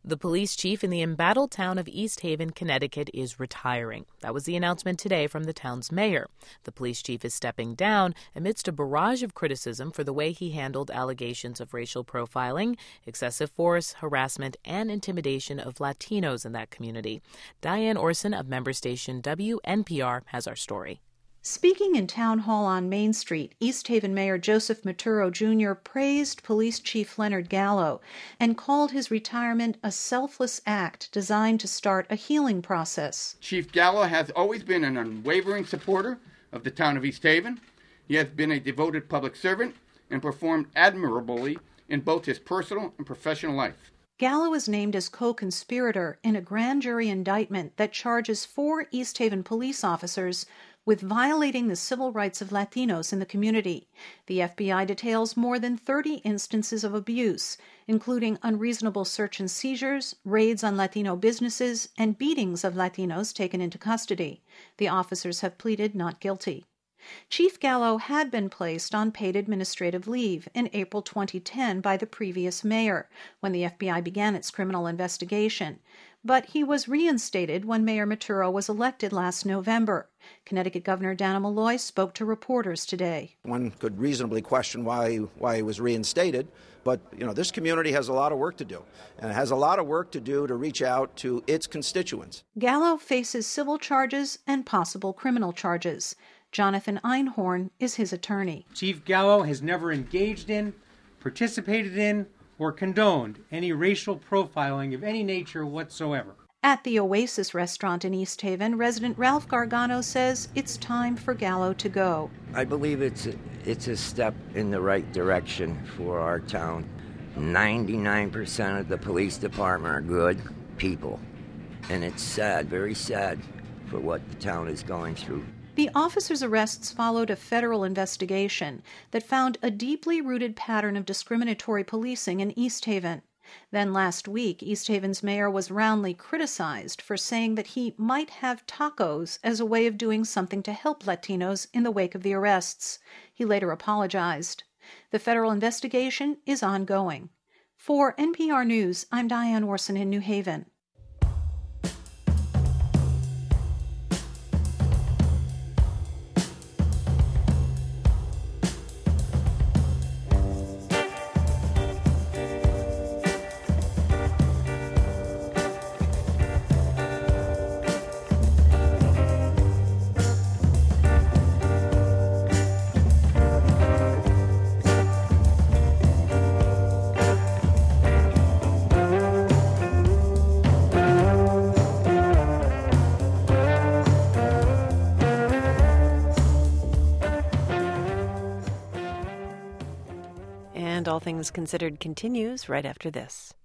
The police chief in the embattled town of East Haven, Connecticut, is retiring. That was the announcement today from the town's mayor. The police chief is stepping down amidst a barrage of criticism for the way he handled allegations of racial profiling, excessive force, harassment, and intimidation of Latinos in that community. Diane Orson of member station WNPR has our story. Speaking in Town Hall on Main Street, East Haven Mayor Joseph Maturo Jr. praised Police Chief Leonard Gallo and called his retirement a selfless act designed to start a healing process. Chief Gallo has always been an unwavering supporter of the town of East Haven. He has been a devoted public servant and performed admirably in both his personal and professional life. Gallo is named as co-conspirator in a grand jury indictment that charges 4 East Haven police officers with violating the civil rights of Latinos in the community. The FBI details more than 30 instances of abuse, including unreasonable search and seizures, raids on Latino businesses, and beatings of Latinos taken into custody. The officers have pleaded not guilty. Chief Gallo had been placed on paid administrative leave in April 2010 by the previous mayor, when the FBI began its criminal investigation. But he was reinstated when Mayor Maturo was elected last November. Connecticut Governor Dannel Malloy spoke to reporters today. One could reasonably question why he was reinstated, but this community has a lot of work to do, and it has a lot of work to do to reach out to its constituents. Gallo faces civil charges and possible criminal charges. Jonathan Einhorn is his attorney. Chief Gallo has never engaged in, participated in, or condoned any racial profiling of any nature whatsoever. At the Oasis restaurant in East Haven, resident Ralph Gargano says it's time for Gallo to go. I believe it's a step in the right direction for our town. 99% of the police department are good people, and it's sad, very sad, for what the town is going through. The officers' arrests followed a federal investigation that found a deeply rooted pattern of discriminatory policing in East Haven. Then last week, East Haven's mayor was roundly criticized for saying that he might have tacos as a way of doing something to help Latinos in the wake of the arrests. He later apologized. The federal investigation is ongoing. For NPR News, I'm Diane Orson in New Haven. And All Things Considered continues right after this.